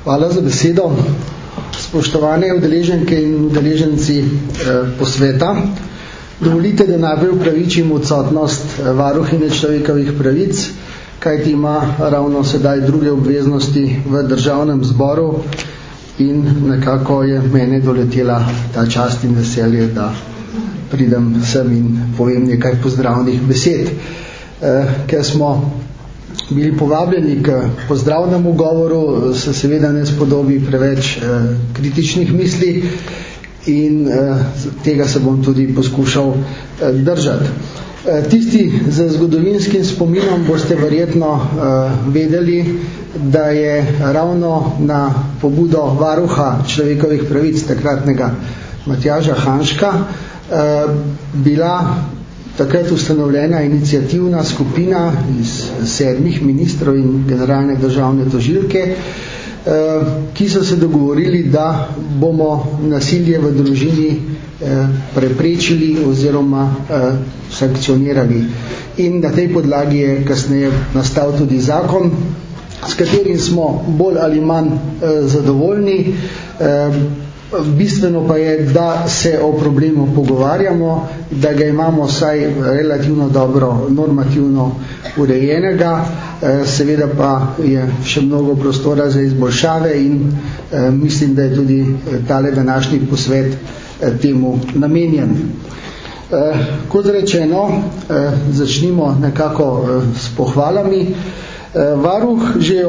Hvala za besedo. Spoštovane udeleženke in udeleženci posveta, dovolite, da najprej upravičim odsotnost varuhinje človekovih pravic, kajti ima ravno sedaj druge obveznosti v državnem zboru in nekako je mene doletela ta čast in veselje, da pridem sem in povem nekaj pozdravnih besed. Ker smo bili povabljeni k pozdravnemu govoru, se seveda ne spodobi preveč kritičnih misli in tega se bom tudi poskušal držati. Tisti z zgodovinskim spominom boste verjetno vedeli, da je ravno na pobudo varuha človekovih pravic, takratnega Matjaža Hanžka, bila takrat ustanovljena iniciativna skupina iz 7 ministrov in generalne državne tožilke, ki so se dogovorili, da bomo nasilje v družini preprečili oziroma sankcionirali. In na tej podlagi je kasneje nastal tudi zakon, s katerim smo bolj ali manj zadovoljni. Bistveno pa je, da se o problemu pogovarjamo, da ga imamo vsaj relativno dobro normativno urejenega, seveda pa je še mnogo prostora za izboljšave in mislim, da je tudi tale današnji posvet temu namenjen. Kot rečeno, začnimo nekako s pohvalami. Varuh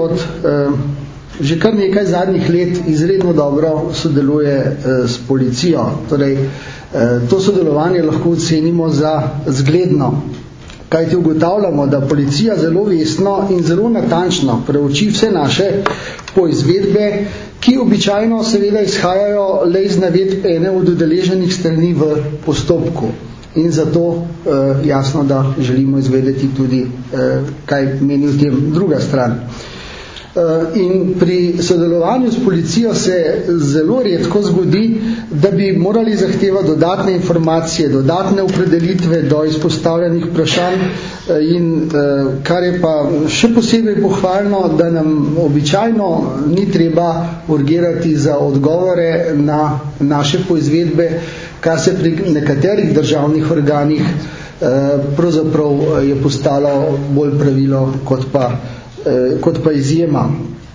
že kar nekaj zadnjih let izredno dobro sodeluje s policijo. Torej, to sodelovanje lahko ocenimo za zgledno, kajti ugotavljamo, da policija zelo vestno in zelo natančno preuči vse naše poizvedbe, ki običajno seveda izhajajo le iz navedb ene od udeleženih strani v postopku. In zato jasno, da želimo izvedeti tudi, kaj meni o tem druga stran. In pri sodelovanju s policijo se zelo redko zgodi, da bi morali zahtevati dodatne informacije, dodatne opredelitve do izpostavljenih vprašanj in kar je pa še posebej pohvalno, da nam običajno ni treba urgirati za odgovore na naše poizvedbe, kar se pri nekaterih državnih organih pravzaprav je postalo bolj pravilo kot pa izjema.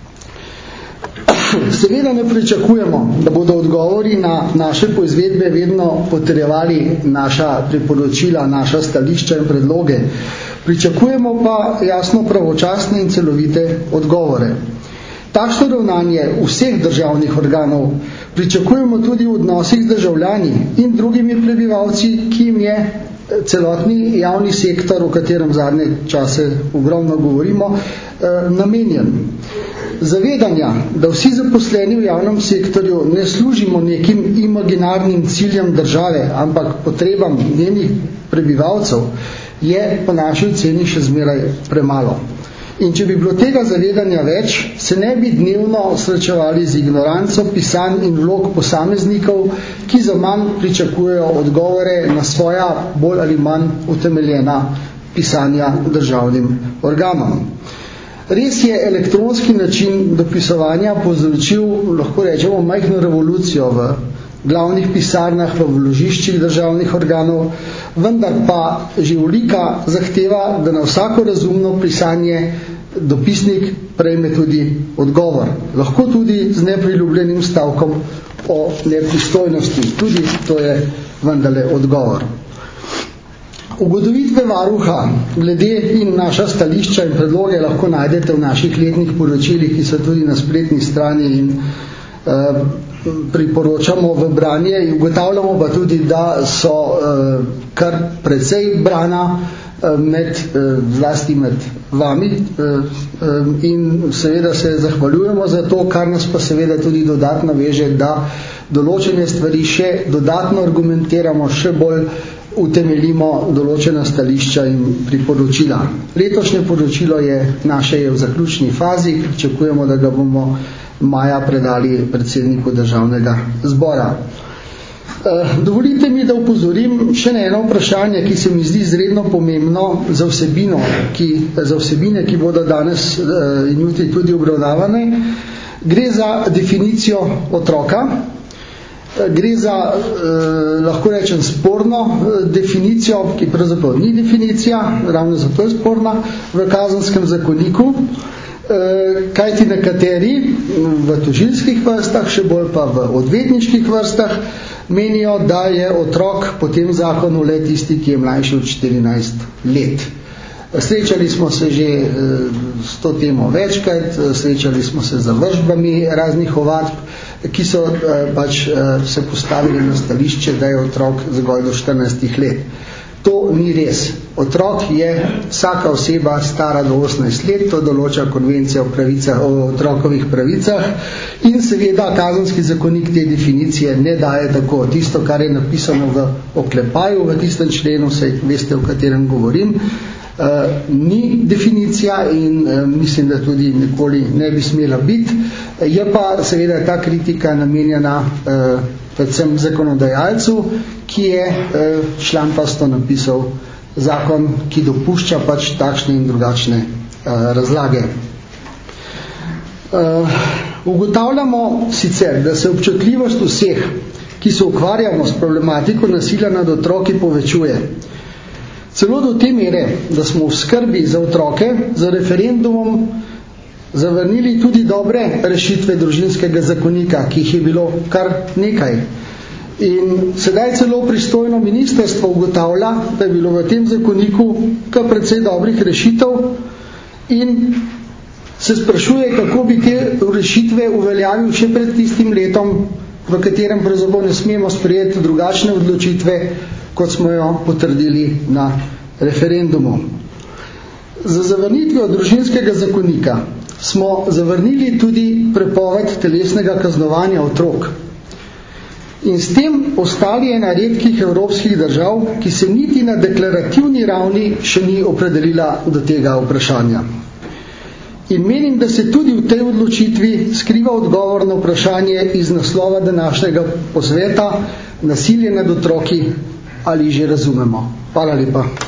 Seveda ne pričakujemo, da bodo odgovori na naše poizvedbe vedno potrjevali naša priporočila, naša stališča in predloge. Pričakujemo pa jasno pravočasne in celovite odgovore. Takšno ravnanje vseh državnih organov pričakujemo tudi v odnosih z državljani in drugimi prebivalci, ki jim je celotni javni sektor, o katerem zadnje čase ogromno govorimo, namenjen. Zavedanja, da vsi zaposleni v javnem sektorju ne služimo nekim imaginarnim ciljem države, ampak potrebam njenih prebivalcev, je po naši oceni še zmeraj premalo. In če bi bilo tega zavedanja več, se ne bi dnevno srečevali z ignoranco pisanj in vlog posameznikov, ki za manj pričakujejo odgovore na svoja bolj ali manj utemeljena pisanja državnim organom. Res je elektronski način dopisovanja povzročil, lahko rečemo, majhno revolucijo v glavnih pisarnah, v vložiščih državnih organov, vendar pa že velika zahteva, da na vsako razumno pisanje dopisnik prejme tudi odgovor. Lahko tudi z nepriljubljenim stavkom o nepristojnosti. Tudi to je vendarle odgovor. Ugotovitve varuha glede in naša stališča in predloge lahko najdete v naših letnih poročilih, ki so tudi na spletni strani in priporočamo v branje. Ugotavljamo pa tudi, da so kar precej brana zlasti med vami in seveda se zahvaljujemo za to, kar nas pa seveda tudi dodatno veže, da določene stvari še dodatno argumentiramo, še bolj utemeljimo določena stališča in priporočila. Letošnje poročilo naše je v zaključni fazi, pričakujemo, da ga bomo maja predali predsedniku državnega zbora. Dovolite mi, da upozorim še na eno vprašanje, ki se mi zdi izredno pomembno za vsebine, ki bodo danes in jutri tudi obravnavane. Gre za definicijo otroka, gre za, lahko rečem, sporno definicijo, ki pravzaprav ni definicija, ravno zato je sporna, v Kazenskem zakoniku, kajti nekateri v tožilskih vrstah, še bolj pa v odvetniških vrstah, menijo, da je otrok po tem zakonu le tisti, ki je mlajši od 14 let. Srečali smo se že s to temo večkrat, srečali smo se z zavržbami raznih ovadb, ki so pač se postavili na stališče, da je otrok zgolj do 14 let. To ni res. Otrok je vsaka oseba stara do 18 let, to določa konvencija o otrokovih pravicah in seveda Kazenski zakonik te definicije ne daje tako. Tisto, kar je napisano v oklepaju, v tistem členu, saj veste, o katerem govorim, ni definicija in mislim, da tudi nikoli ne bi smela biti. Je pa seveda ta kritika namenjena predvsem zakonodajalcu, ki je šlampasto napisal zakon, ki dopušča pač takšne in drugačne razlage. Ugotavljamo sicer, da se občutljivost vseh, ki se ukvarjamo s problematiko nasilja nad otroki, povečuje. Celo do te mere, da smo v skrbi za otroke z referendumom zavrnili tudi dobre rešitve družinskega zakonika, ki jih je bilo kar nekaj. In sedaj celo pristojno ministrstvo ugotavlja, da je bilo v tem zakoniku kar precej dobrih rešitev in se sprašuje, kako bi te rešitve uveljavil še pred tistim letom, v katerem pravzaprav ne smemo sprejeti drugačne odločitve, kot smo jo potrdili na referendumu. Za zavrnitvijo družinskega zakonika smo zavrnili tudi prepoved telesnega kaznovanja otrok. In s tem ostali ena redkih evropskih držav, ki se niti na deklarativni ravni še ni opredelila do tega vprašanja. In menim, da se tudi v tej odločitvi skriva odgovor na vprašanje iz naslova današnjega posveta: nasilje nad otroki ali že razumemo. Hvala lepa.